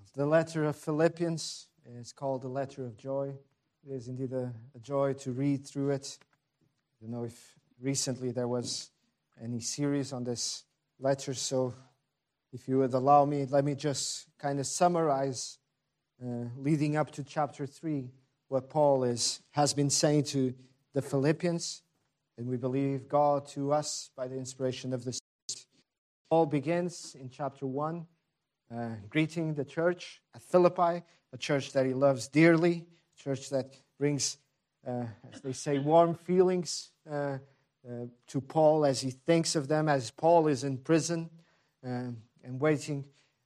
The letter of Philippians is called the letter of joy. It is indeed a joy to read through it. I don't know if recently there was any series on this letter, so if you would allow me, let me just kind of summarize leading up to chapter 3 what Paul has been saying to the Philippians, and we believe God to us by the inspiration of the Spirit. Paul begins in chapter 1, greeting the church at Philippi, a church that he loves dearly, a church that brings, as they say, warm feelings to Paul as he thinks of them, as Paul is in prison and waiting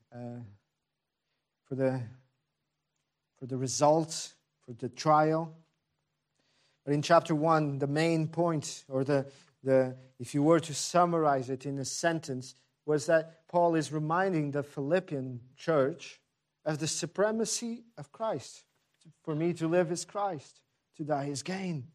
for the results, for the trial. But in chapter 1, the main point, or the if you were to summarize it in a sentence, was that Paul is reminding the Philippian church of the supremacy of Christ. For me to live is Christ, to die is gain.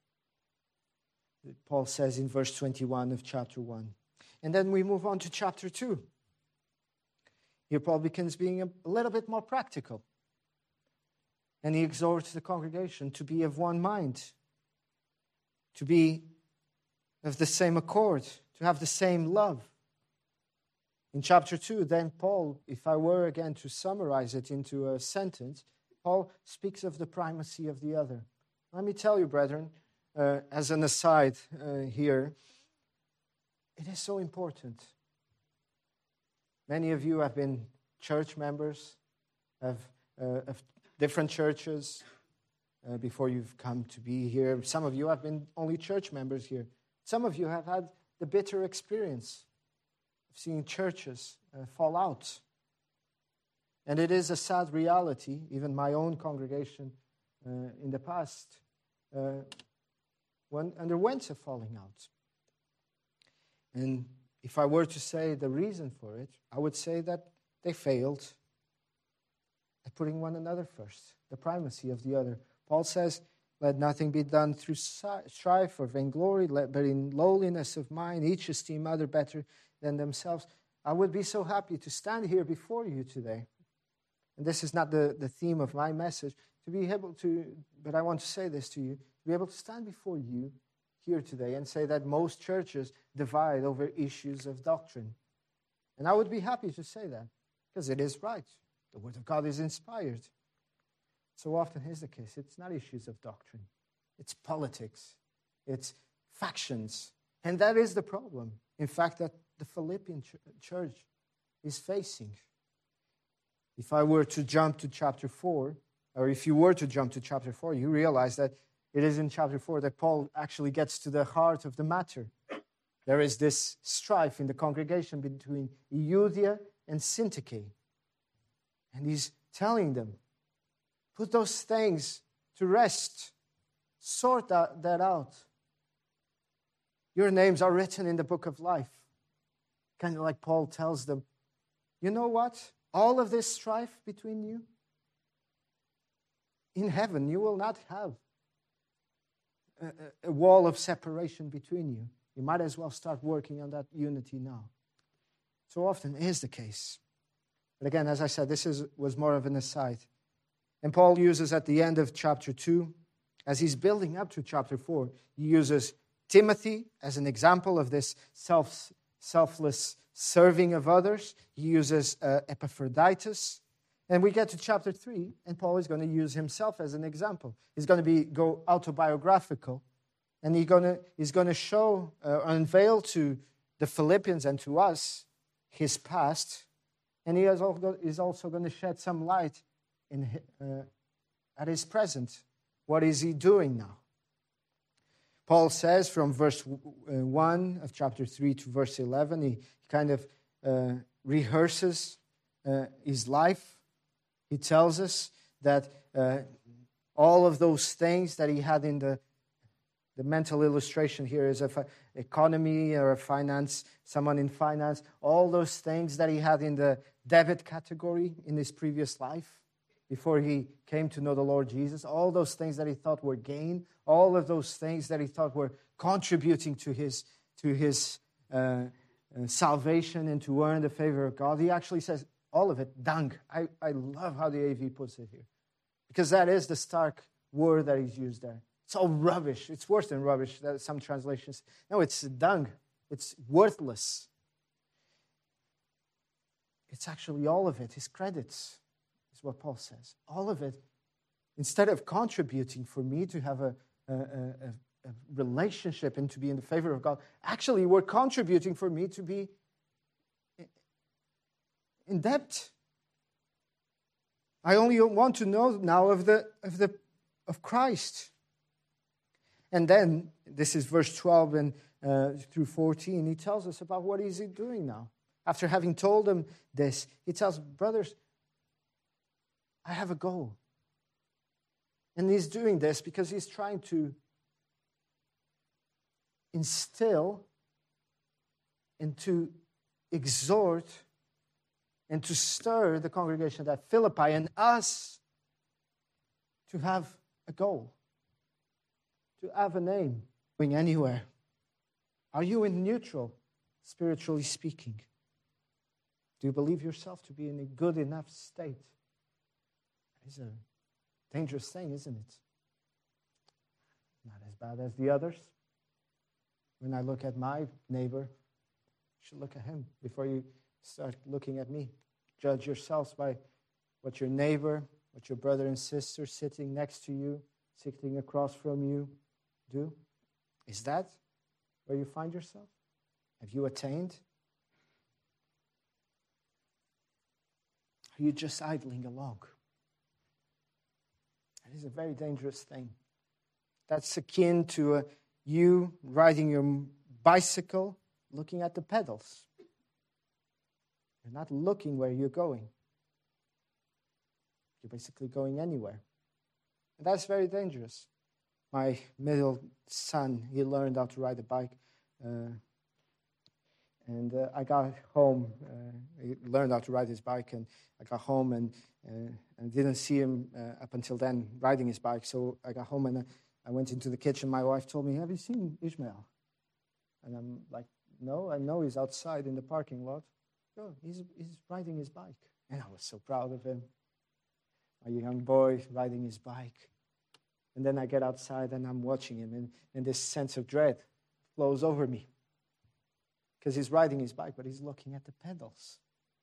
Paul says in verse 21 of chapter 1. And then we move on to chapter 2. Here Paul begins being a little bit more practical. And he exhorts the congregation to be of one mind, to be of the same accord, to have the same love. In chapter 2, then Paul, if I were again to summarize it into a sentence, Paul speaks of the primacy of the other. Let me tell you, brethren, as an aside here, it is so important. Many of you have been church members of different churches before you've come to be here. Some of you have been only church members here. Some of you have had the bitter experience of seeing churches fall out. And it is a sad reality. Even my own congregation in the past underwent a falling out. And if I were to say the reason for it, I would say that they failed at putting one another first, the primacy of the other. Paul says, let nothing be done through strife or vainglory, but in lowliness of mind, each esteem other better than themselves. I would be so happy to stand here before you today. And this is not the theme of my message, to be able to, but I want to say this to you, to be able to stand before you here today and say that most churches divide over issues of doctrine. And I would be happy to say that, because it is right. The Word of God is inspired. So often is the case. It's not issues of doctrine. It's politics. It's factions. And that is the problem, in fact, that the Philippian church is facing. If I were to jump to chapter 4, or if you were to jump to chapter 4, you realize that it is in chapter 4 that Paul actually gets to the heart of the matter. There is this strife in the congregation between Euodia and Syntyche. And he's telling them, put those things to rest. Sort that out. Your names are written in the book of life. Kind of like Paul tells them, you know what? All of this strife between you, in heaven you will not have a wall of separation between you. You might as well start working on that unity now. So often is the case. But again, as I said, this was more of an aside. And Paul uses at the end of chapter 2, as he's building up to chapter 4, he uses Timothy as an example of this selfless serving of others. He uses Epaphroditus. And we get to chapter 3, and Paul is going to use himself as an example. He's going to go autobiographical, and he's going to show, unveil to the Philippians and to us his past, and he is also going to shed some light at his present. What is he doing now? Paul says from verse 1 of chapter 3 to verse 11, he kind of rehearses his life. He tells us that all of those things that he had in the mental illustration here is of economy or finance, someone in finance, all those things that he had in the debit category in his previous life before he came to know the Lord Jesus, all those things that he thought were gain, all of those things that he thought were contributing to his salvation and to earn the favor of God. He actually says, all of it, dung. I love how the AV puts it here, because that is the stark word that is used there. It's all rubbish. It's worse than rubbish, some translations. No, it's dung. It's worthless. It's actually all of it. His credits is what Paul says. All of it, instead of contributing for me to have a relationship and to be in the favor of God, actually were contributing for me to be in debt. I only want to know now of Christ. And then, this is verse 12 and through 14, he tells us about what is he doing now. After having told them this, he tells, brothers, I have a goal. And he's doing this because he's trying to instill and to exhort and to stir the congregation at Philippi and us to have a goal, to have an aim, going anywhere. Are you in neutral, spiritually speaking? Do you believe yourself to be in a good enough state? It's a dangerous thing, isn't it? Not as bad as the others. When I look at my neighbor, you should look at him before you start looking at me. Judge yourselves by what your neighbor, what your brother and sister sitting next to you, sitting across from you, do. Is that where you find yourself? Have you attained? Are you just idling along? That is a very dangerous thing. That's akin to you riding your bicycle, looking at the pedals. You're not looking where you're going. You're basically going anywhere. And that's very dangerous. My middle son, he learned how to ride a bike. And I got home. He learned how to ride his bike, and I got home and didn't see him up until then riding his bike. So I got home and I went into the kitchen. My wife told me, "Have you seen Ishmael?" And I'm like, "No, I know he's outside in the parking lot." "Oh, he's riding his bike." And I was so proud of him. My young boy riding his bike. And then I get outside and I'm watching him, and this sense of dread flows over me. Because he's riding his bike, but he's looking at the pedals.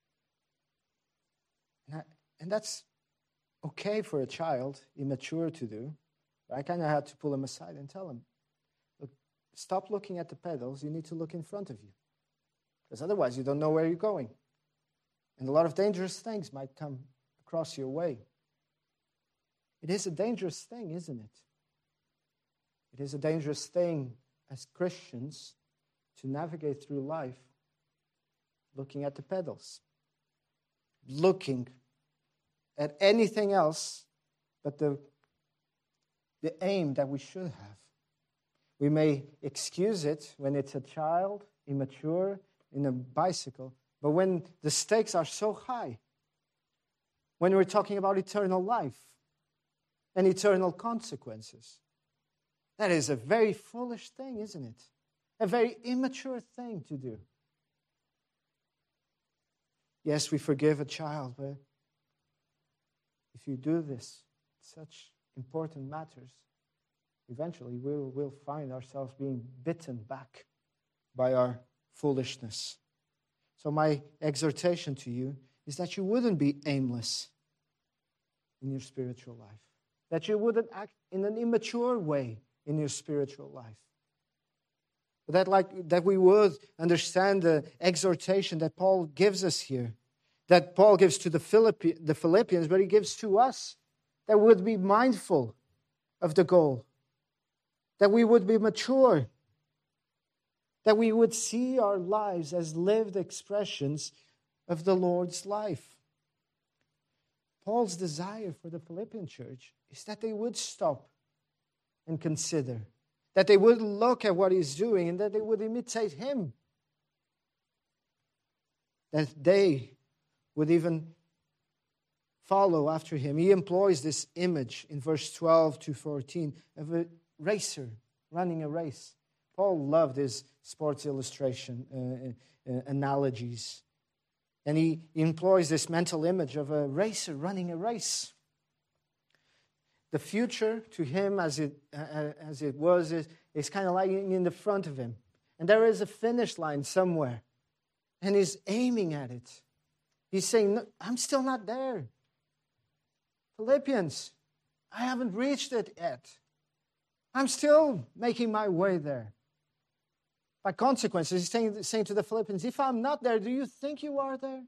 And that's okay for a child, immature to do. But I kind of had to pull him aside and tell him, look, stop looking at the pedals. You need to look in front of you. Because otherwise you don't know where you're going. And a lot of dangerous things might come across your way. It is a dangerous thing, isn't it? It is a dangerous thing as Christians to navigate through life looking at the pedals, looking at anything else but the aim that we should have. We may excuse it when it's a child, immature, in a bicycle, but when the stakes are so high, when we're talking about eternal life and eternal consequences, that is a very foolish thing, isn't it? A very immature thing to do. Yes, we forgive a child, but if you do this, such important matters, eventually we'll find ourselves being bitten back by our foolishness. So my exhortation to you is that you wouldn't be aimless in your spiritual life, that you wouldn't act in an immature way in your spiritual life. That we would understand the exhortation that Paul gives us here, that Paul gives to the Philippians, but he gives to us, that we would be mindful of the goal, that we would be mature, that we would see our lives as lived expressions of the Lord's life. Paul's desire for the Philippian church is that they would stop and consider, that they would look at what he's doing and that they would imitate him. That they would even follow after him. He employs this image in verse 12 to 14 of a racer running a race. Paul loved his sports illustration analogies. And he employs this mental image of a racer running a race. The future to him, as it was, is kind of lying in the front of him. And there is a finish line somewhere. And he's aiming at it. He's saying, no, I'm still not there. Philippians, I haven't reached it yet. I'm still making my way there. By consequence, he's saying to the Philippians, if I'm not there, do you think you are there?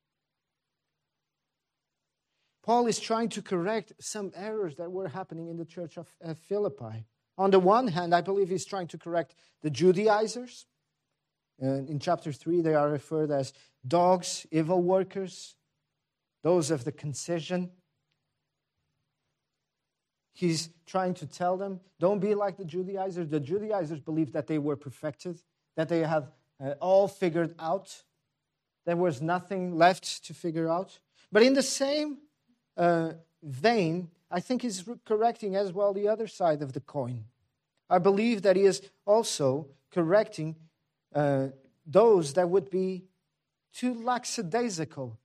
Paul is trying to correct some errors that were happening in the church of Philippi. On the one hand, I believe he's trying to correct the Judaizers. In chapter 3, they are referred as dogs, evil workers, those of the concision. He's trying to tell them, don't be like the Judaizers. The Judaizers believed that they were perfected, that they have all figured out. There was nothing left to figure out. But in the same vein, I think he's correcting as well the other side of the coin. I believe that he is also correcting those that would be too lackadaisical.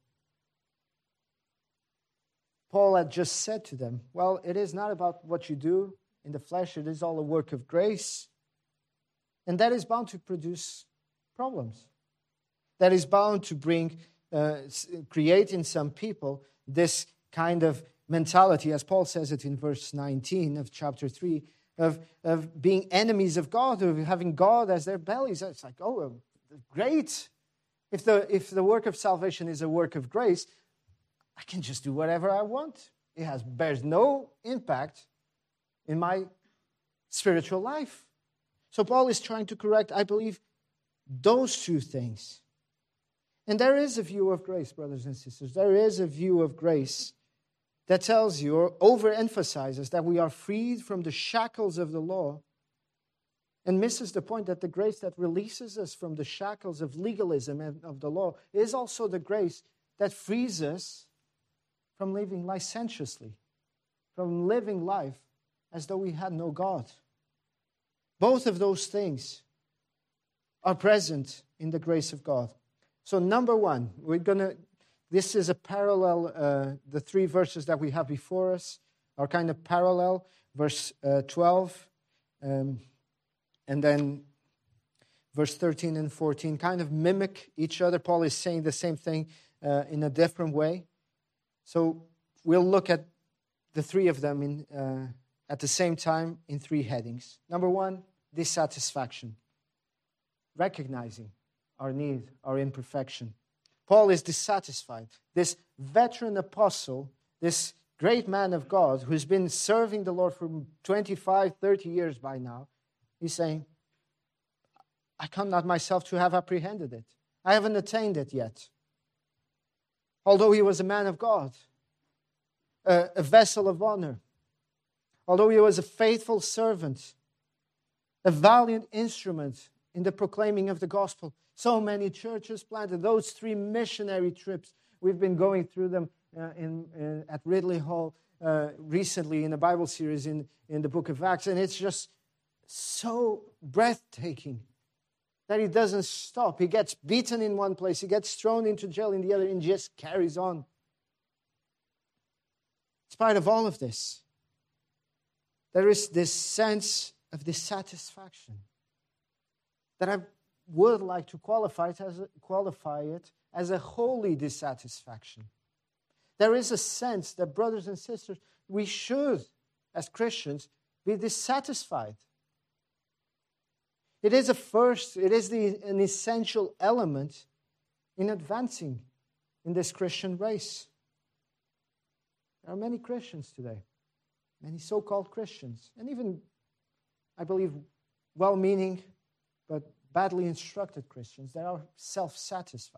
Paul had just said to them, well, it is not about what you do in the flesh, it is all a work of grace. And that is bound to produce problems. That is bound to create in some people this kind of mentality, as Paul says it in verse 19 of chapter 3, of being enemies of God, of having God as their bellies. It's like, oh, great. If the work of salvation is a work of grace, I can just do whatever I want. It bears no impact in my spiritual life. So Paul is trying to correct, I believe, those two things. And there is a view of grace, brothers and sisters. There is a view of grace that tells you or overemphasizes that we are freed from the shackles of the law and misses the point that the grace that releases us from the shackles of legalism and of the law is also the grace that frees us from living licentiously, from living life as though we had no God. Both of those things are present in the grace of God. So number one, this is a parallel, the three verses that we have before us are kind of parallel. Verse 12 and then verse 13 and 14 kind of mimic each other. Paul is saying the same thing in a different way. So we'll look at the three of them at the same time in three headings. Number one, dissatisfaction. Recognizing our need, our imperfection. Paul is dissatisfied. This veteran apostle, this great man of God who's been serving the Lord for 25, 30 years by now, he's saying, I count not myself to have apprehended it. I haven't attained it yet. Although he was a man of God, a vessel of honor, although he was a faithful servant, a valiant instrument in the proclaiming of the gospel, so many churches planted, those 3 missionary trips, we've been going through them at Ridley Hall recently in a Bible series in the book of Acts, and it's just so breathtaking that he doesn't stop. He gets beaten in one place, he gets thrown into jail in the other, and just carries on. In spite of all of this, there is this sense of dissatisfaction that I would like to qualify it as a holy dissatisfaction. There is a sense that, brothers and sisters, we should, as Christians, be dissatisfied. It is an essential element in advancing in this Christian race. There are many Christians today, many so-called Christians, and even, I believe, well-meaning but badly instructed Christians that are self-satisfied.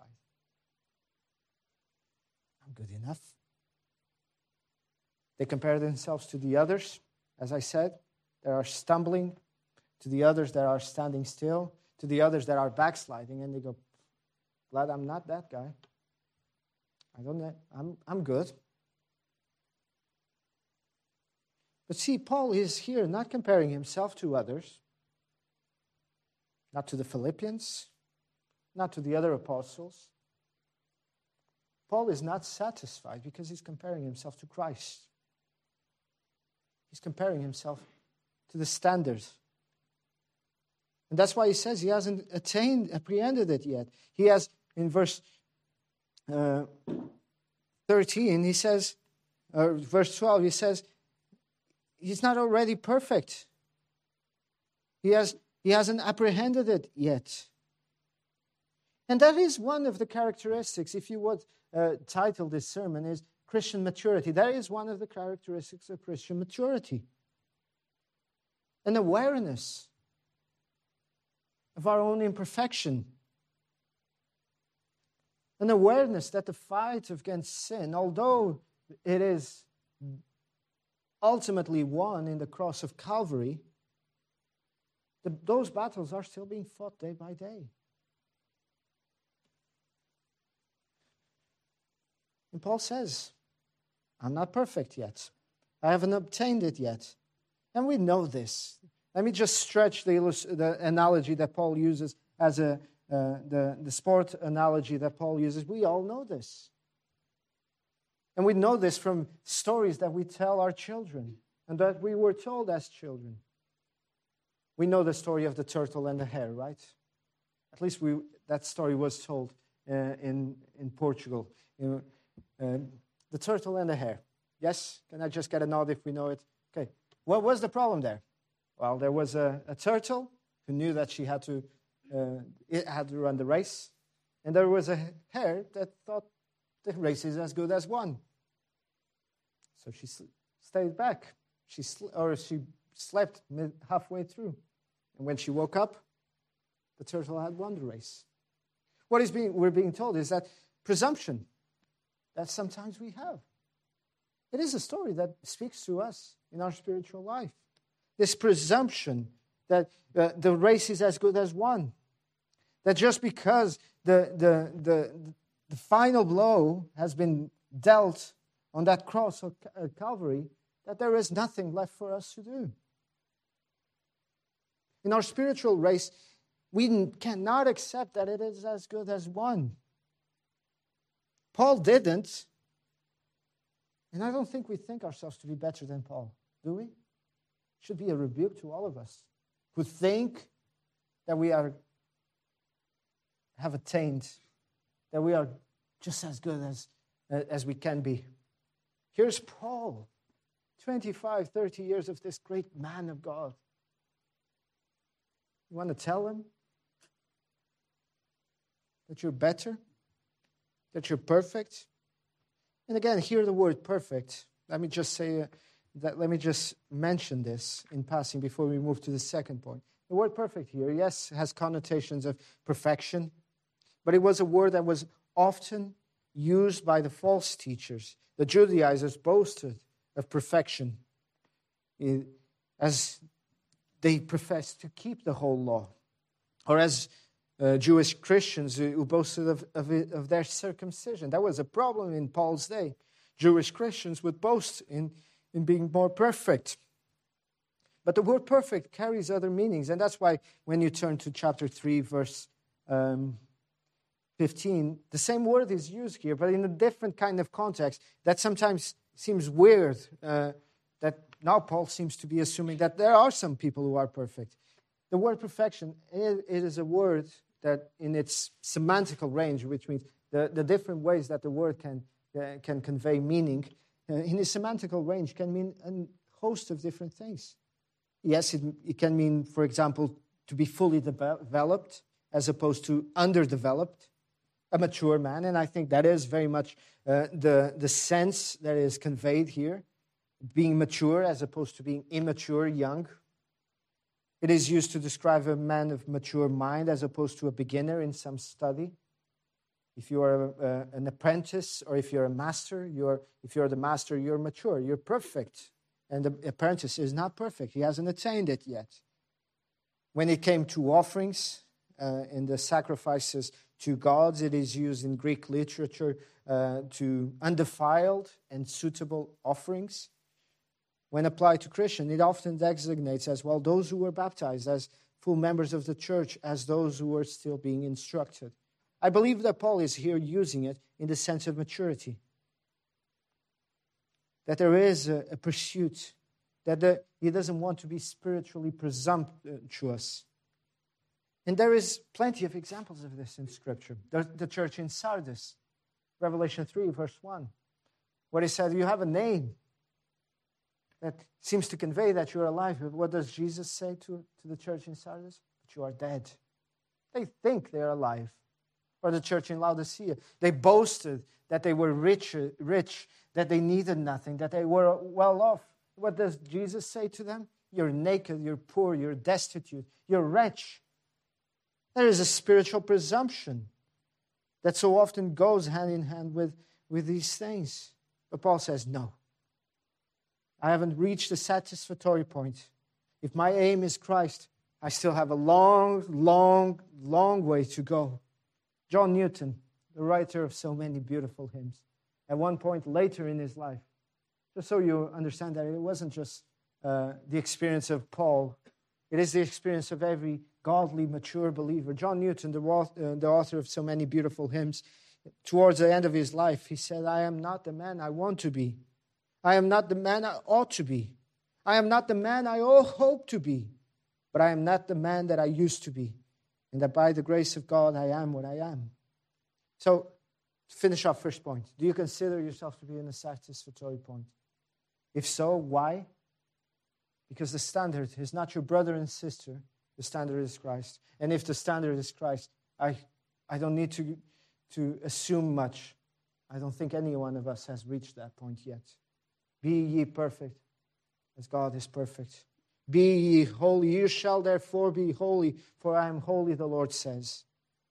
I'm good enough. They compare themselves to the others. As I said, they are stumbling, to the others that are standing still, to the others that are backsliding, and they go, glad I'm not that guy. I'm good. But see, Paul is here not comparing himself to others, not to the Philippians, not to the other apostles. Paul is not satisfied because he's comparing himself to Christ. He's comparing himself to the standards. And that's why he says he hasn't apprehended it yet. He has, in verse 13, he says, verse 12, he says, he's not already perfect. He hasn't apprehended it yet. And that is one of the characteristics, if you would title this sermon, is Christian maturity. That is one of the characteristics of Christian maturity. An awareness of our own imperfection. An awareness that the fight against sin, although it is ultimately won in the cross of Calvary, those battles are still being fought day by day. And Paul says, I'm not perfect yet. I haven't obtained it yet. And we know this. Let me just stretch the analogy that Paul uses as the sport analogy that Paul uses. We all know this. And we know this from stories that we tell our children and that we were told as children. We know the story of the turtle and the hare, right? At least that story was told in Portugal. The turtle and the hare. Yes? Can I just get a nod if we know it? Okay. What was the problem there? Well, there was a turtle who knew that she had to run the race. And there was a hare that thought the race is as good as won. So she stayed back. She slept halfway through. And when she woke up, the turtle had won the race. What we're being told is that presumption that sometimes we have. It is a story that speaks to us in our spiritual life. This presumption that the race is as good as won. That just because the final blow has been dealt on that cross of Calvary, that there is nothing left for us to do. In our spiritual race, we cannot accept that it is as good as won. Paul didn't, and I don't think we think ourselves to be better than Paul, do we? It should be a rebuke to all of us who think that we have attained, that we are just as good as we can be. Here's Paul, 25, 30 years of this great man of God. You want to tell him that you're better, that you're perfect? And again, hear the word perfect. Let me just mention this in passing before we move to the second point. The word perfect here, yes, has connotations of perfection, but it was a word that was often used by the false teachers. The Judaizers boasted of perfection as they professed to keep the whole law, or as Jewish Christians who boasted of their circumcision. That was a problem in Paul's day. Jewish Christians would boast in being more perfect. But the word perfect carries other meanings, and that's why when you turn to chapter 3, verse 15, the same word is used here, but in a different kind of context that sometimes seems weird, that now Paul seems to be assuming that there are some people who are perfect. The word perfection, it is a word that in its semantical range, which means the different ways that the word can convey meaning, in its semantical range can mean a host of different things. Yes, it can mean, for example, to be fully developed as opposed to underdeveloped, a mature man, and I think that is very much the sense that is conveyed here, being mature as opposed to being immature, young. It is used to describe a man of mature mind as opposed to a beginner in some study. If you are an apprentice or if you're a master, if you're the master, you're mature, you're perfect. And the apprentice is not perfect. He hasn't attained it yet. When it came to offerings in the sacrifices to gods, it is used in Greek literature to undefiled and suitable offerings. When applied to Christian, it often designates as well those who were baptized as full members of the church, as those who were still being instructed. I believe that Paul is here using it in the sense of maturity. That there is a pursuit, that he doesn't want to be spiritually presumptuous. And there is plenty of examples of this in Scripture. The church in Sardis, Revelation 3, verse 1, where he said, you have a name that seems to convey that you're alive. But what does Jesus say to the church in Sardis? That you are dead. They think they're alive. Or the church in Laodicea. They boasted that they were rich, that they needed nothing, that they were well off. What does Jesus say to them? You're naked, you're poor, you're destitute, you're wretched. There is a spiritual presumption that so often goes hand in hand with these things. But Paul says, no. I haven't reached a satisfactory point. If my aim is Christ, I still have a long, long, long way to go. John Newton, the writer of so many beautiful hymns, at one point later in his life, just so you understand that it wasn't just the experience of Paul, it is the experience of every godly, mature believer. John Newton, the author of so many beautiful hymns, towards the end of his life, he said, I am not the man I want to be. I am not the man I ought to be. I am not the man I hope to be. But I am not the man that I used to be. And that by the grace of God, I am what I am. So, to finish our first point, do you consider yourself to be in a satisfactory point? If so, why? Because the standard is not your brother and sister. The standard is Christ. And if the standard is Christ, I don't need to assume much. I don't think any one of us has reached that point yet. Be ye perfect, as God is perfect. Be ye holy. You shall therefore be holy, for I am holy, the Lord says.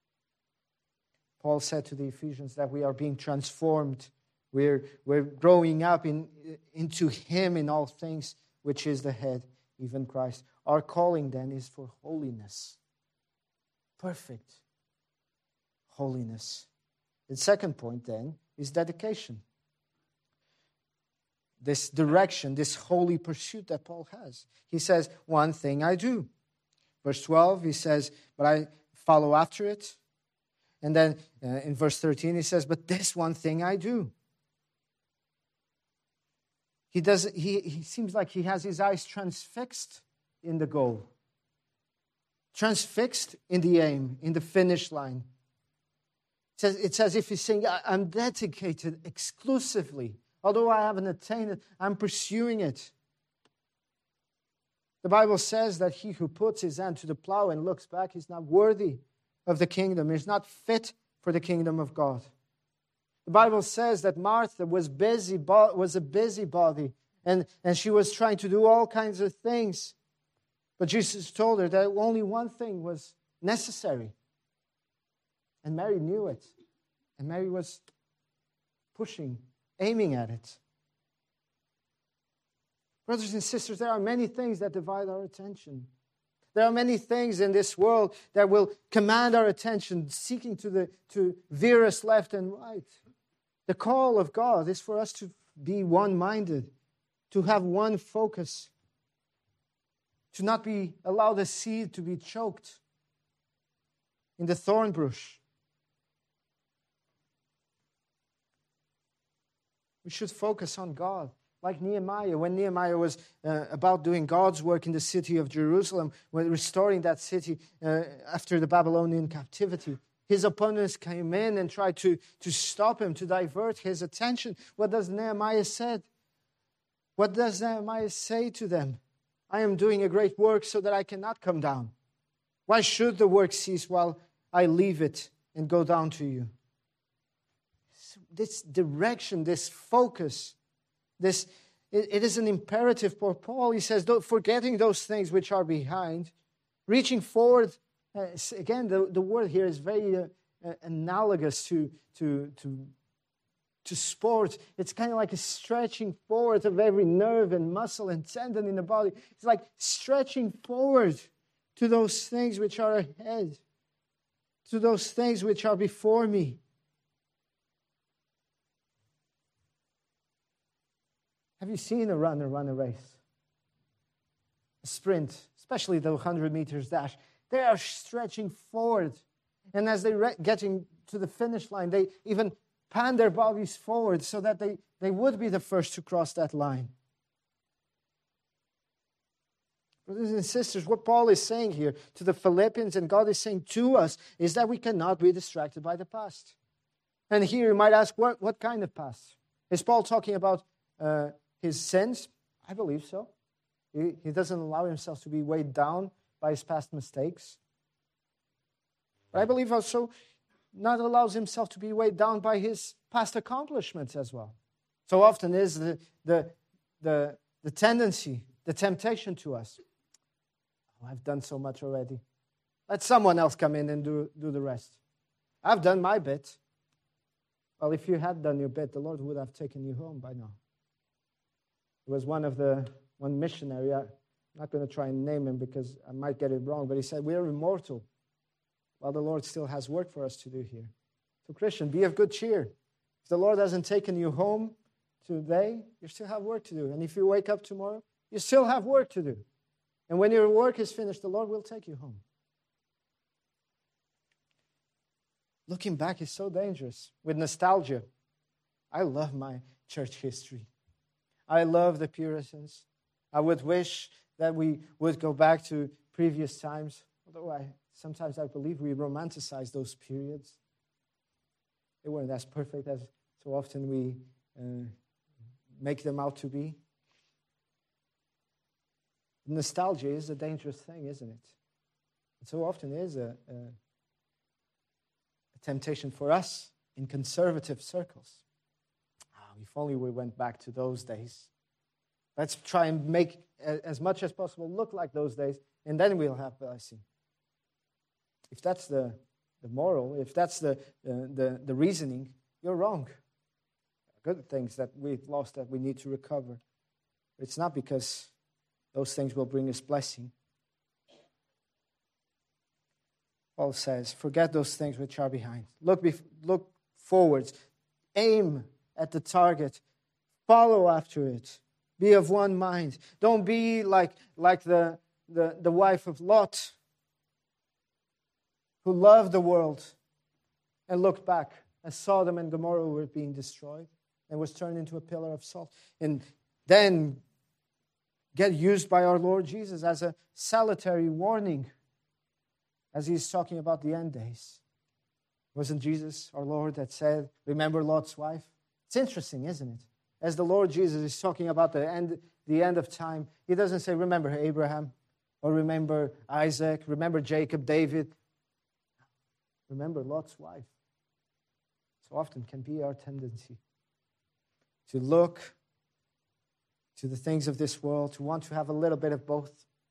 Paul said to the Ephesians that we are being transformed. We're growing up into Him in all things, which is the head, even Christ. Our calling then is for holiness. Perfect holiness. The second point then is dedication. This direction, this holy pursuit that Paul has. He says, one thing I do. Verse 12, he says, but I follow after it. And then in verse 13, he says, but this one thing I do. He seems like he has his eyes transfixed in the goal. Transfixed in the aim, in the finish line. It's as if he's saying, I'm dedicated exclusively. Although I haven't attained it, I'm pursuing it. The Bible says that he who puts his hand to the plow and looks back is not worthy of the kingdom. He's not fit for the kingdom of God. The Bible says that Martha was a busybody, and she was trying to do all kinds of things. But Jesus told her that only one thing was necessary. And Mary knew it. And Mary was aiming at it. Brothers and sisters, there are many things that divide our attention. There are many things in this world that will command our attention, seeking to veer us left and right. The call of God is for us to be one-minded, to have one focus, to not allow the seed to be choked in the thorn bush. We should focus on God. Like Nehemiah, when Nehemiah was about doing God's work in the city of Jerusalem, when restoring that city after the Babylonian captivity, his opponents came in and tried to stop him, to divert his attention. What does Nehemiah say? What does Nehemiah say to them? I am doing a great work so that I cannot come down. Why should the work cease while I leave it and go down to you? This direction, this focus, it is an imperative for Paul. He says, forgetting those things which are behind, reaching forward. Again, the word here is very analogous to sport. It's kind of like a stretching forward of every nerve and muscle and tendon in the body. It's like stretching forward to those things which are ahead, to those things which are before me. Have you seen a runner run a race? A sprint, especially the 100 meters dash. They are stretching forward. And as they're getting to the finish line. They even pan their bodies forward so that they would be the first to cross that line. Brothers and sisters, what Paul is saying here to the Philippians and God is saying to us is that we cannot be distracted by the past. And here you might ask, what kind of past? Is Paul talking about his sins? I believe so. He doesn't allow himself to be weighed down by his past mistakes. But I believe also not allows himself to be weighed down by his past accomplishments as well. So often is the tendency, the temptation to us. Oh, I've done so much already. Let someone else come in and do the rest. I've done my bit. Well, if you had done your bit, the Lord would have taken you home by now. There was one missionary, I'm not going to try and name him because I might get it wrong, but he said, we are immortal, while the Lord still has work for us to do here. So Christian, be of good cheer. If the Lord hasn't taken you home today, you still have work to do. And if you wake up tomorrow, you still have work to do. And when your work is finished, the Lord will take you home. Looking back is so dangerous. With nostalgia, I love my church history. I love the Puritans. I would wish that we would go back to previous times, although sometimes I believe we romanticize those periods. They weren't as perfect as so often we make them out to be. Nostalgia is a dangerous thing, isn't it? It so often is a temptation for us in conservative circles. If only we went back to those days. Let's try and make as much as possible look like those days, and then we'll have blessing. If that's the moral, if that's the reasoning, you're wrong. Good things that we've lost that we need to recover. It's not because those things will bring us blessing. Paul says, forget those things which are behind. Look forwards. Aim at the target. Follow after it. Be of one mind. Don't be like the wife of Lot, who loved the world and looked back as Sodom and Gomorrah were being destroyed and was turned into a pillar of salt. And then get used by our Lord Jesus as a salutary warning as he's talking about the end days. Wasn't Jesus, our Lord, that said, remember Lot's wife? It's interesting, isn't it? As the Lord Jesus is talking about the end of time, he doesn't say, remember Abraham, or remember Isaac, remember Jacob, David. Remember Lot's wife. So often can be our tendency to look to the things of this world, to want to have a little bit of both.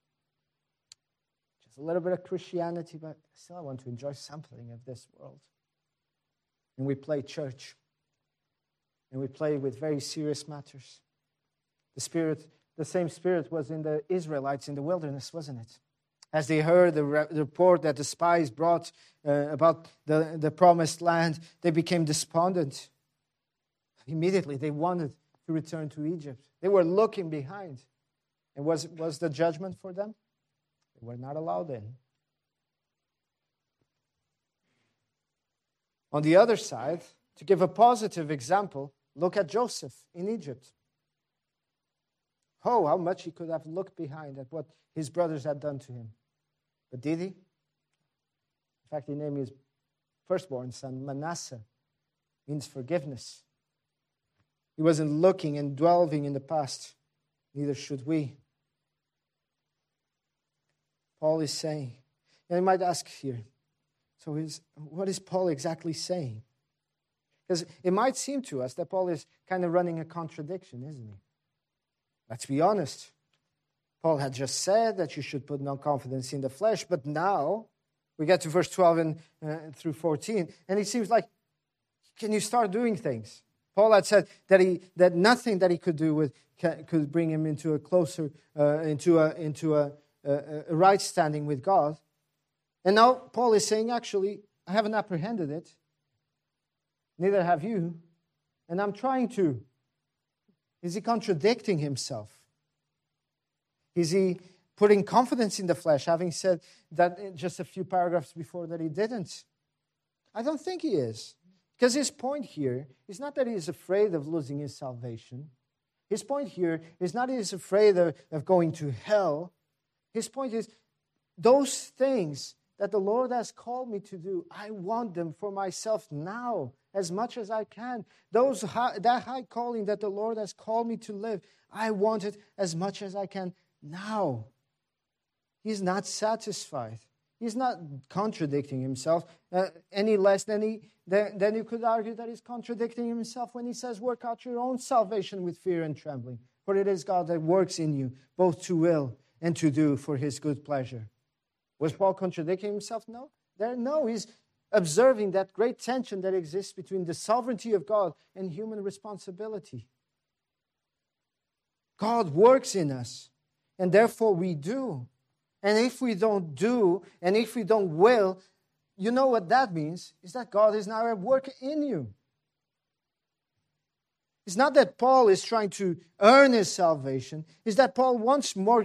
Just a little bit of Christianity, but still I want to enjoy something of this world. And we play church. And we play with very serious matters. The same spirit was in the Israelites in the wilderness, wasn't it? As they heard the report that the spies brought about the promised land, they became despondent. Immediately, they wanted to return to Egypt. They were looking behind. And was the judgment for them? They were not allowed in. On the other side, to give a positive example, look at Joseph in Egypt. Oh, how much he could have looked behind at what his brothers had done to him. But did he? In fact, he named his firstborn son Manasseh. Means forgiveness. He wasn't looking and dwelling in the past. Neither should we. Paul is saying, and you might ask here, so what is Paul exactly saying? Because it might seem to us that Paul is kind of running a contradiction, isn't he? Let's be honest. Paul had just said that you should put no confidence in the flesh, but now we get to verse 12 through 14, and it seems like, can you start doing things? Paul had said that nothing that he could do could bring him into a closer, into a right standing with God. And now Paul is saying, actually, I haven't apprehended it. Neither have you. And I'm trying to. Is he contradicting himself? Is he putting confidence in the flesh, having said that just a few paragraphs before that he didn't? I don't think he is. Because his point here is not that he is afraid of losing his salvation. His point here is not that he's afraid of going to hell. His point is, those things that the Lord has called me to do, I want them for myself now as much as I can. That high calling that the Lord has called me to live, I want it as much as I can now. He's not satisfied. He's not contradicting himself any less than you could argue that he's contradicting himself when he says, work out your own salvation with fear and trembling. For it is God that works in you, both to will and to do for his good pleasure. Was Paul contradicting himself? No. He's observing that great tension that exists between the sovereignty of God and human responsibility. God works in us, and therefore we do. And if we don't do, and if we don't will, you know what that means? Is that God is now at work in you. It's not that Paul is trying to earn his salvation. It's that Paul wants more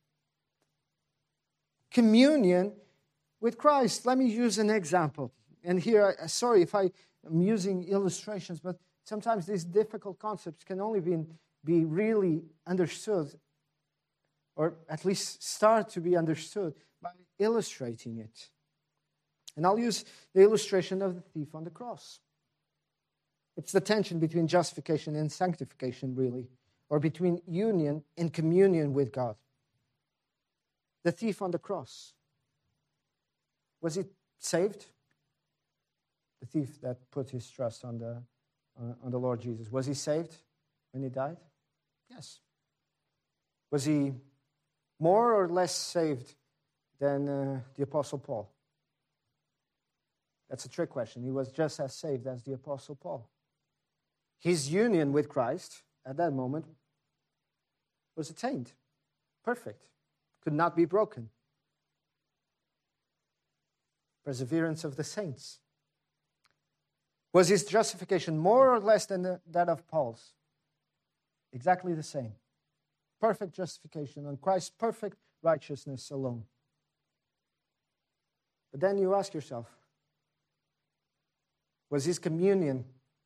communion with Christ. Let me use an example. And here, sorry if I'm using illustrations, but sometimes these difficult concepts can only be really understood, or at least start to be understood by illustrating it. And I'll use the illustration of the thief on the cross. It's the tension between justification and sanctification, really, or between union and communion with God. The thief on the cross. Was he saved? The thief that put his trust on the Lord Jesus. Was he saved when he died? Yes. Was he more or less saved than the Apostle Paul? That's a trick question. He was just as saved as the Apostle Paul. His union with Christ at that moment was attained. Perfect. Could not be broken. Perseverance of the saints. Was his justification more or less than that of Paul's? Exactly the same. Perfect justification on Christ's perfect righteousness alone. But then you ask yourself, was his communion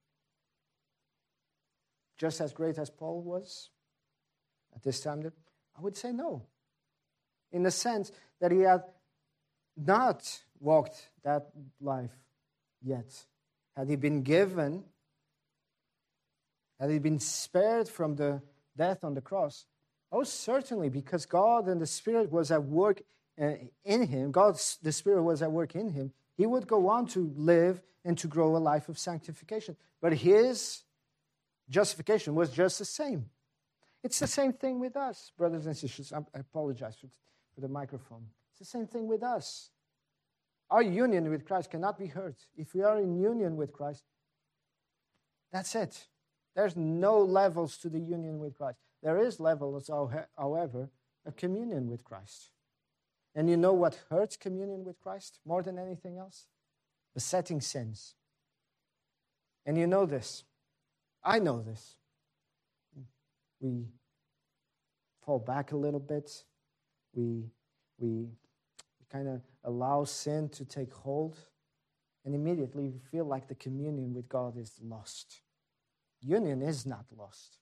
just as great as Paul was at this time? I would say no. In the sense that he had not walked that life yet. Had he been given, had he been spared from the death on the cross, oh, certainly, because God and the Spirit was at work in him, the Spirit was at work in him, he would go on to live and to grow a life of sanctification. But his justification was just the same. It's the same thing with us, brothers and sisters. I apologize for the microphone. It's the same thing with us. Our union with Christ cannot be hurt. If we are in union with Christ, that's it. There's no levels to the union with Christ. There is levels, however, of communion with Christ. And you know what hurts communion with Christ more than anything else? Besetting sins. And you know this. I know this. We fall back a little bit. We kind of allow sin to take hold. And immediately we feel like the communion with God is lost. Union is not lost.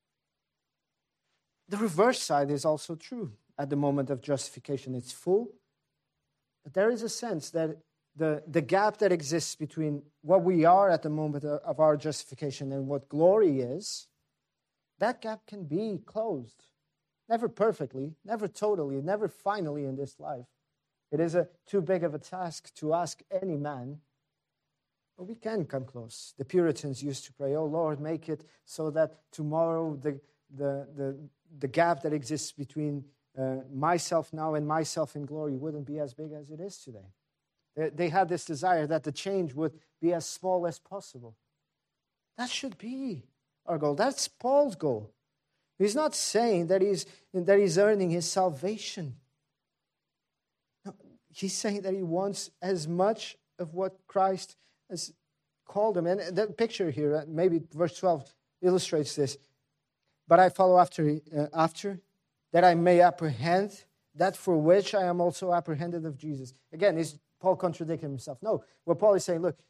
The reverse side is also true. At the moment of justification, it's full. But there is a sense that the gap that exists between what we are at the moment of our justification and what glory is, that gap can be closed. Never perfectly, never totally, never finally in this life. It is too big of a task to ask any man, but we can come close. The Puritans used to pray, "Oh Lord, make it so that tomorrow the gap that exists between myself now and myself in glory wouldn't be as big as it is today." They had this desire that the change would be as small as possible. That should be our goal. That's Paul's goal. He's not saying that he's earning his salvation. No, he's saying that he wants as much of what Christ has called him. And that picture here, maybe verse 12, illustrates this. But I follow after that I may apprehend that for which I am also apprehended of Jesus. Again, is Paul contradicting himself? No. What Paul is saying, look,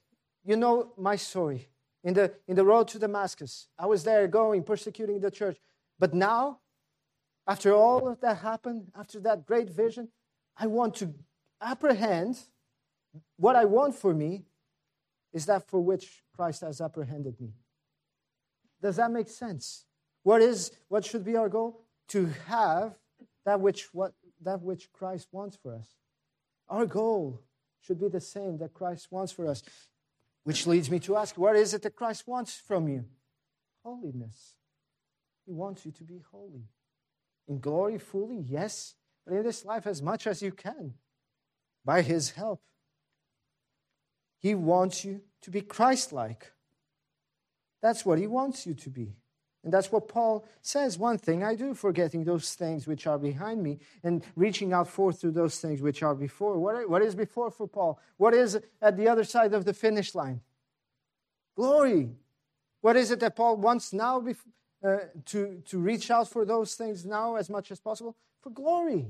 You know my story. In the road to Damascus, I was there going, persecuting the church. But now, after all of that happened, after that great vision, I want to apprehend what I want for me is that for which Christ has apprehended me. Does that make sense? What should be our goal? To have that which Christ wants for us. Our goal should be the same that Christ wants for us. Which leads me to ask, what is it that Christ wants from you? Holiness. He wants you to be holy. In glory fully, yes, but in this life as much as you can. By His help. He wants you to be Christ-like. That's what He wants you to be. And that's what Paul says. One thing I do, forgetting those things which are behind me and reaching out forth to those things which are before. What is before for Paul? What is at the other side of the finish line? Glory. What is it that Paul wants now to reach out for those things now as much as possible? For glory.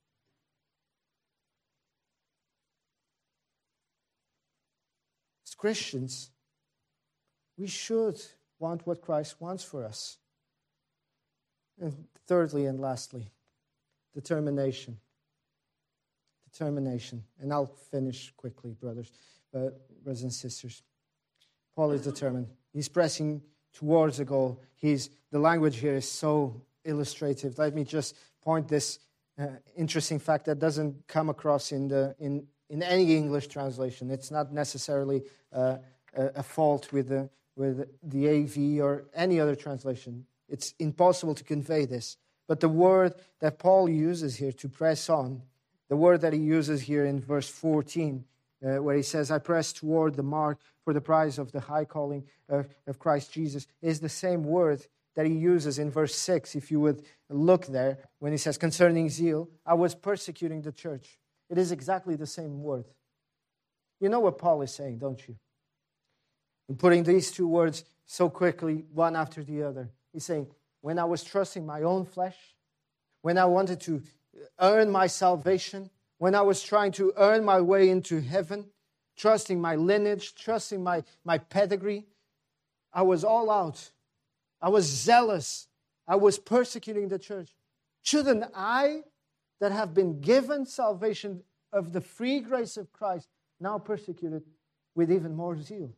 As Christians, we should want what Christ wants for us. And thirdly and lastly, determination. Determination. And I'll finish quickly, brothers and sisters. Paul is determined. He's pressing towards a goal. The language here is so illustrative. Let me just point this interesting fact that doesn't come across in any English translation. It's not necessarily a fault with the AV or any other translation. It's impossible to convey this. But the word that Paul uses here to press on, the word that he uses here in verse 14, where he says, I press toward the mark for the prize of the high calling of Christ Jesus, is the same word that he uses in verse 6. If you would look there, when he says, concerning zeal, I was persecuting the church. It is exactly the same word. You know what Paul is saying, don't you? And putting these two words so quickly, one after the other. He's saying, when I was trusting my own flesh, when I wanted to earn my salvation, when I was trying to earn my way into heaven, trusting my lineage, trusting my pedigree, I was all out. I was zealous. I was persecuting the church. Shouldn't I, that have been given salvation of the free grace of Christ, now persecuted with even more zeal?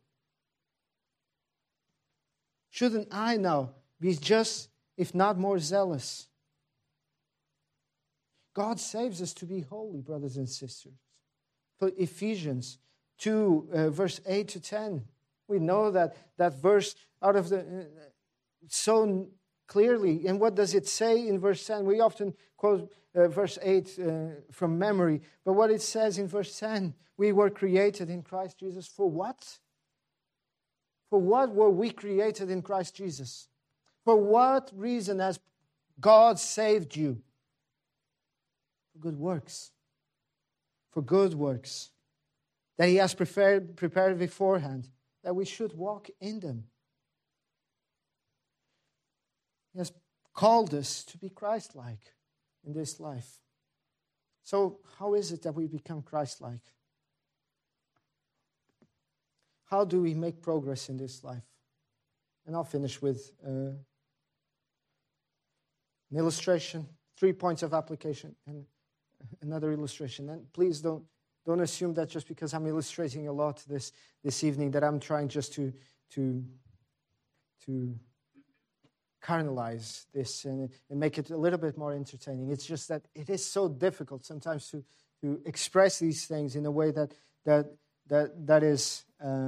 Shouldn't I now be just, if not more zealous? God saves us to be holy, brothers and sisters. For Ephesians 2, verse 8 to 10, we know that verse out of the so clearly. And what does it say in verse 10? We often quote verse 8 from memory. But what it says in verse 10, we were created in Christ Jesus for what? For what were we created in Christ Jesus? For what reason has God saved you? For good works. For good works. That He has prepared beforehand, that we should walk in them. He has called us to be Christ-like in this life. So how is it that we become Christ-like? How do we make progress in this life? And I'll finish with an illustration, 3 points of application, and another illustration. And please don't assume that just because I'm illustrating a lot this evening that I'm trying just to carnalize this and make it a little bit more entertaining. It's just that it is so difficult sometimes to express these things in a way that is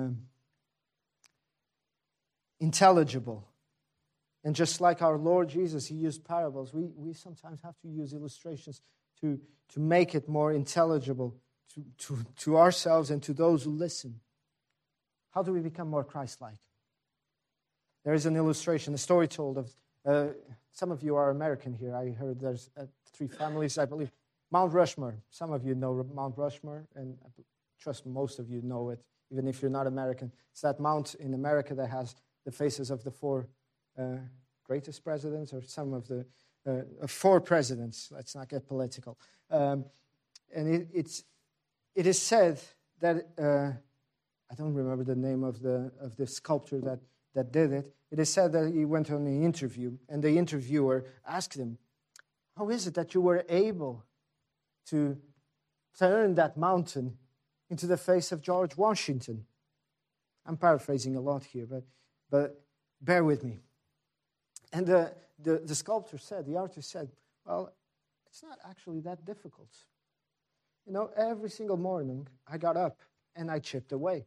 intelligible. And just like our Lord Jesus, He used parables. We sometimes have to use illustrations to make it more intelligible to ourselves and to those who listen. How do we become more Christ-like? There is an illustration, a story told of, some of you are American here. I heard there's 3 families, I believe. Mount Rushmore. Some of you know Mount Rushmore, and I trust most of you know it, even if you're not American. It's that mount in America that has the faces of the 4 greatest presidents, or some of the 4 presidents. Let's not get political. And it is said that I don't remember the name of the sculptor that did it. It is said that he went on an interview, and the interviewer asked him, how is it that you were able to turn that mountain into the face of George Washington? I'm paraphrasing a lot here, but bear with me. And the sculptor said, the artist said, well, it's not actually that difficult. You know, every single morning I got up and I chipped away.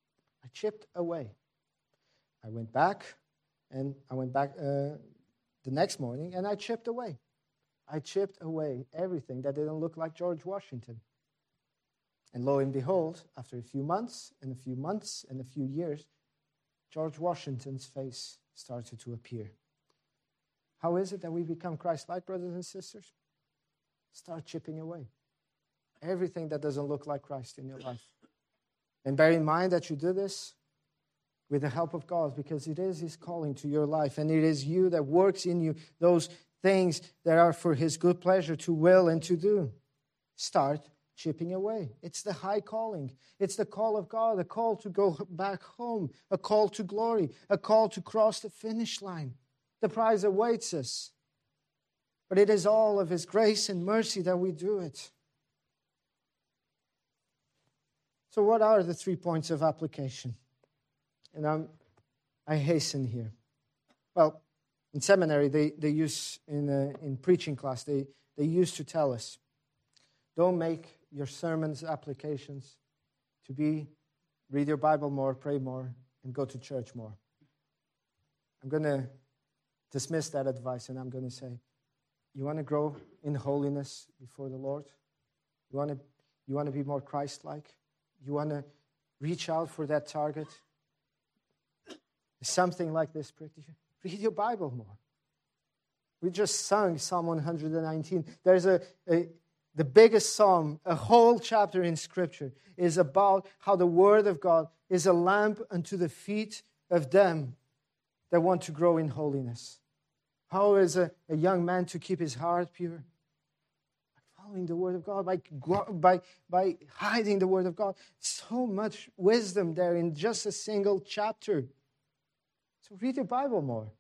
I went back the next morning and I chipped away. I chipped away everything that didn't look like George Washington. And lo and behold, after a few months and a few months and a few years, George Washington's face started to appear. How is it that we become Christ-like, brothers and sisters? Start chipping away everything that doesn't look like Christ in your life. And bear in mind that you do this with the help of God, because it is His calling to your life, and it is you that works in you those things that are for His good pleasure to will and to do. Start chipping away. It's the high calling. It's the call of God, a call to go back home, a call to glory, a call to cross the finish line. The prize awaits us. But it is all of His grace and mercy that we do it. So what are the 3 points of application? And I hasten here. Well, in seminary, they use, in preaching class, they used to tell us, don't make your sermons applications to be read your Bible more, pray more, and go to church more. I'm going to dismiss that advice, and I'm going to say, you want to grow in holiness before the Lord? You want to be more Christ-like? You want to reach out for that target? Something like this, pretty. Read your Bible more. We just sung Psalm 119. There's the biggest psalm, a whole chapter in Scripture, is about how the Word of God is a lamp unto the feet of them that want to grow in holiness. How is a young man to keep his heart pure? By following the Word of God, by hiding the Word of God. So much wisdom there in just a single chapter. So read your Bible more.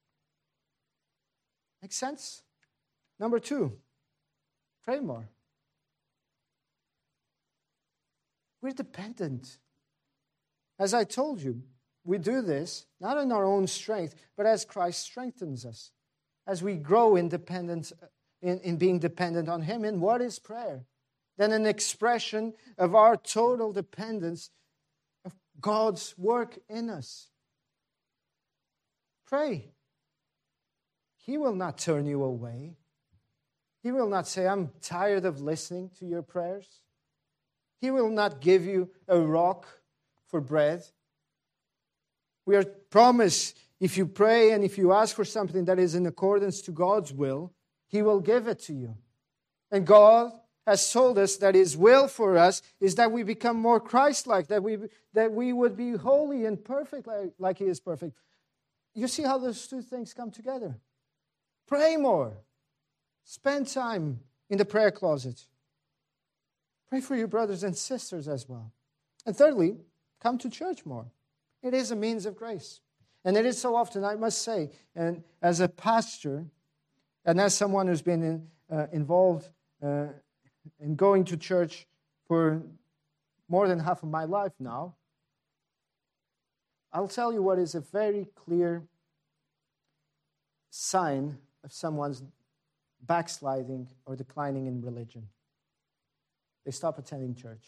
Make sense? Number 2, pray more. We're dependent. As I told you, we do this not in our own strength, but as Christ strengthens us. As we grow in dependence, in being dependent on Him. And what is prayer? Then an expression of our total dependence of God's work in us. Pray. He will not turn you away. He will not say, I'm tired of listening to your prayers. He will not give you a rock for bread. We are promised, if you pray and if you ask for something that is in accordance to God's will, He will give it to you. And God has told us that His will for us is that we become more Christ-like, that we would be holy and perfect like He is perfect. You see how those two things come together? Pray more. Spend time in the prayer closet. Pray for your brothers and sisters as well. And thirdly, come to church more. It is a means of grace. And it is so often, I must say, and as a pastor, and as someone who's been involved in going to church for more than half of my life now, I'll tell you what is a very clear sign of someone's backsliding or declining in religion. They stop attending church.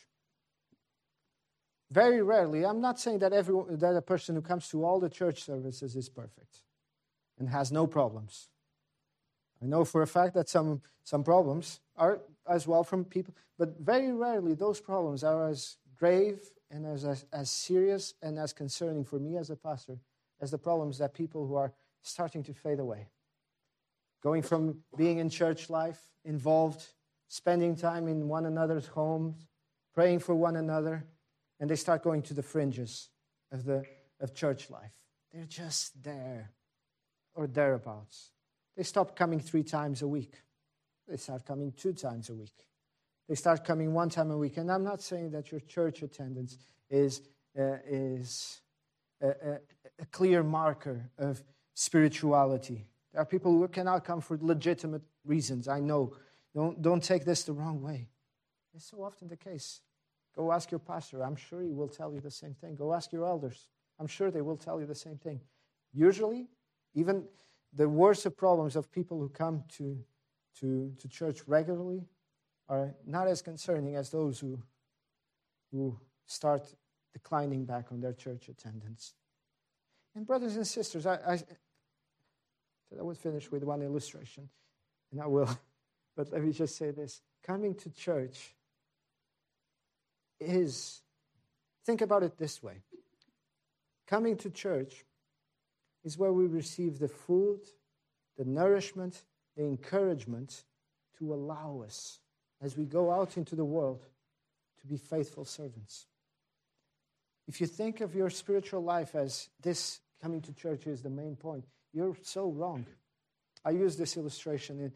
Very rarely, I'm not saying that a person who comes to all the church services is perfect and has no problems. I know for a fact that some problems are as well from people, but very rarely those problems are as grave and as serious and as concerning for me as a pastor as the problems that people who are starting to fade away. Going from being in church life, involved, spending time in one another's homes, praying for one another, and they start going to the fringes of church life. They're just there or thereabouts. They stop coming 3 times a week. They start coming 2 times a week. They start coming 1 time a week. And I'm not saying that your church attendance is is a clear marker of spirituality. There are people who cannot come for legitimate reasons, I know. Don't take this the wrong way. It's so often the case. Go ask your pastor. I'm sure he will tell you the same thing. Go ask your elders. I'm sure they will tell you the same thing. Usually, even the worst of problems of people who come to church regularly are not as concerning as those who start declining back on their church attendance. And brothers and sisters, I said I would finish with one illustration, and I will. But let me just say this. Coming to church think about it this way. Coming to church is where we receive the food, the nourishment, the encouragement to allow us, as we go out into the world, to be faithful servants. If you think of your spiritual life as this coming to church is the main point, you're so wrong. I use this illustration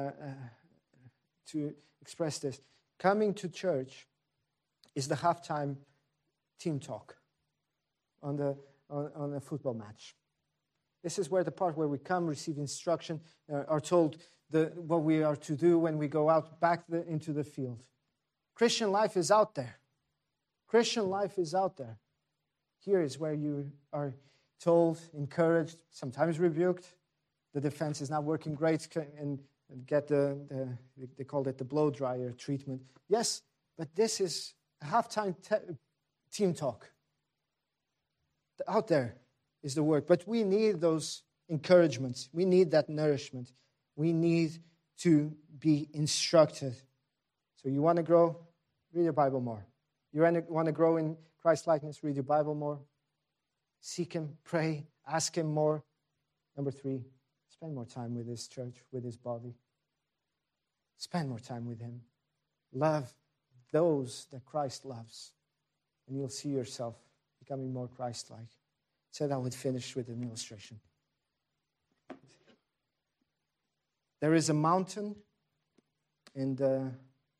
to express this. Coming to church is the halftime team talk on a football match. This is where the part where we come, receive instruction, are told what we are to do when we go out back into the field. Christian life is out there. Christian life is out there. Here is where you are told, encouraged, sometimes rebuked. The defense is not working great and get they called it the blow dryer treatment. Yes, but this is a halftime team talk. Out there is the work. But we need those encouragements. We need that nourishment. We need to be instructed. So you want to grow? Read your Bible more. You want to grow in Christ-likeness? Read your Bible more. Seek Him, pray, ask Him more. Number 3, spend more time with His church, with His body. Spend more time with Him. Love those that Christ loves. And you'll see yourself becoming more Christ-like. I said I would finish with an illustration. There is a mountain in the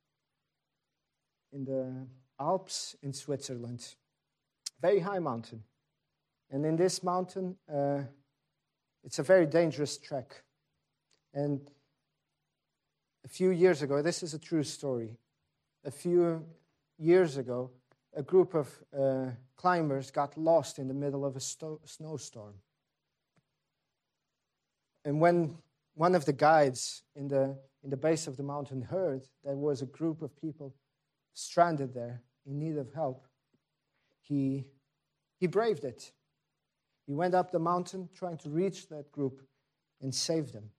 Alps in Switzerland. Very high mountain. And in this mountain, it's a very dangerous trek. And a few years ago, this is a true story. A few years ago, a group of climbers got lost in the middle of a snowstorm. And when one of the guides in the base of the mountain heard there was a group of people stranded there in need of help, he braved it. He went up the mountain trying to reach that group and save them.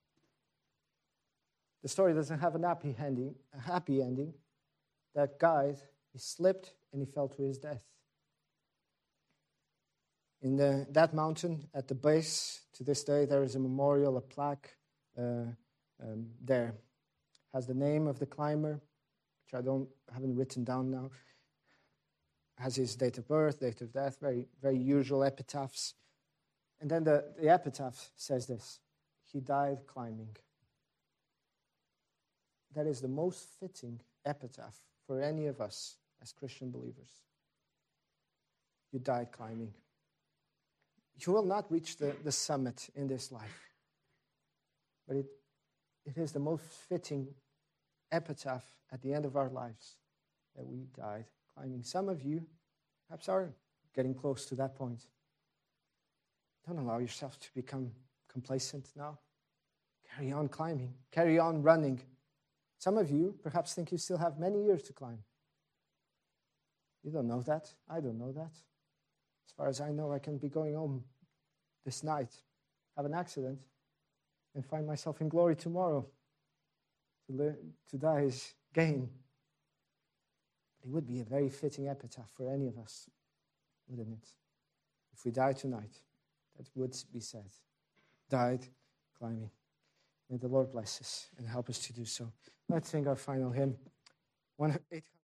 The story doesn't have a happy ending. That guide, he slipped and he fell to his death. In that mountain, at the base, to this day, there is a memorial, a plaque there. Has the name of the climber, which I haven't written down now. Has his date of birth, date of death, very, very usual epitaphs. And then the epitaph says this: he died climbing. That is the most fitting epitaph for any of us as Christian believers. You died climbing. You will not reach the summit in this life. But it is the most fitting epitaph at the end of our lives that we died climbing. Some of you perhaps are getting close to that point. Don't allow yourself to become complacent now. Carry on climbing. Carry on running. Some of you perhaps think you still have many years to climb. You don't know that. I don't know that. As far as I know, I can be going home this night, have an accident, and find myself in glory tomorrow. To die is gain. It would be a very fitting epitaph for any of us, wouldn't it? If we die tonight, that would be said. Died climbing. May the Lord bless us and help us to do so. Let's sing our final hymn.